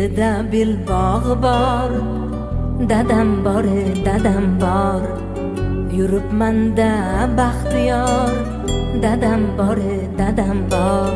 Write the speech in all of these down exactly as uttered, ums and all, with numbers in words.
Belida belbog'i bor, dadam bor, dadam bor. Yuribmanda baxtiyor, dadam bor, dadam bor.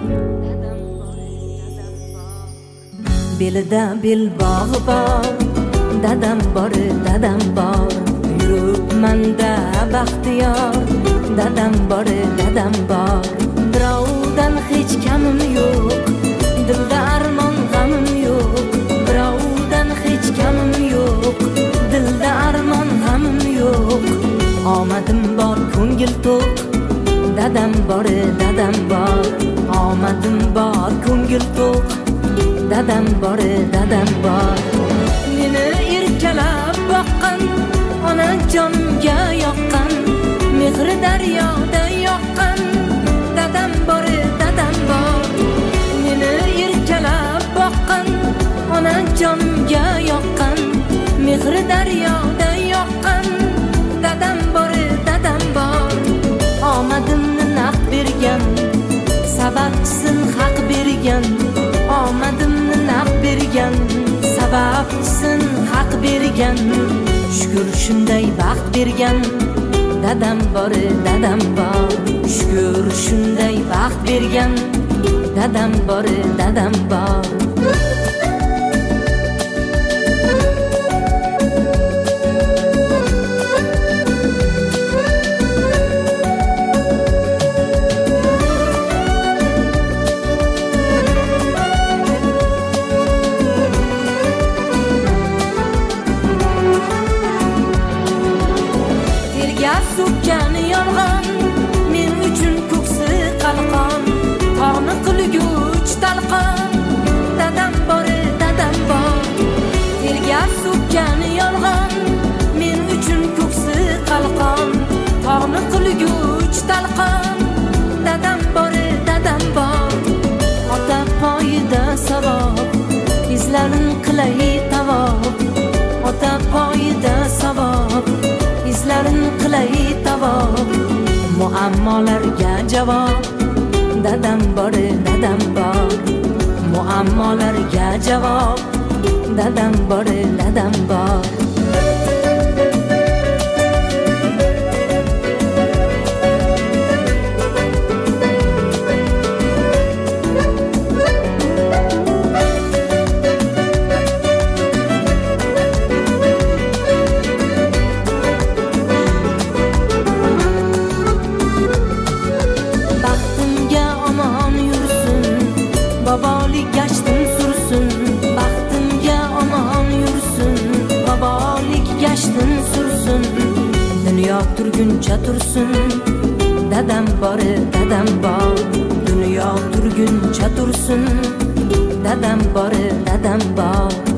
Belida belbog'i bor, dadam bor, dadam bor. Yuribmanda baxtiyor, dadam bor, dadam bor. Birovdan hech kamim yo'q, dilda armon g'amim yo'q. Birovdan hech kamim yo'q, dilda armon g'amim yo'q. Omadim bor, ko'ngil to'q, dadam bor, dadam bor. Omadim bor, ko'ngil to'q, dadam bor, dadam bor. Meni erkalab boqqan, ona jonga yoqqan, mehri daryoda yoqqan, dadam bor, dadam bor. Meni erkalab boqqan, ona jonga yoqqan, mehri daryoda yoqqan, dadam bor, dadam bor. Omadimni naq bergan, sababchisin haq bergan. Omadimni naq bergan, sababchisin haq bergan. Shukr shunday baxt bergan, dadam bor, dadam bor. Shukr shunday baxt bergan, dadam bor, dadam bor. Sukkan yolg'on, men uchun ko'ksi qalqon, tog'ni qilguch talqon, dadam bor, dadam bor. Terga sukkan yolg'on, men uchun ko'ksi qalqon, tog'ni qilguch talqon, dadam bor, dadam bor. Ota poyida savob, izlarin qilay tavob. Ota poyida savob, izlarin qilay tavob. Muammolarga javob, dadam bor, dadam bor. Muammolarga javob, dadam bor, dadam bor. Bobolik gashtin sursun, baxtimga omon yursin. Bobolik gashtin sursun, dunyo turguncha tursin, dadam bor, dadam bor. Dunyo turguncha tursin, dadam bor, dadam bor.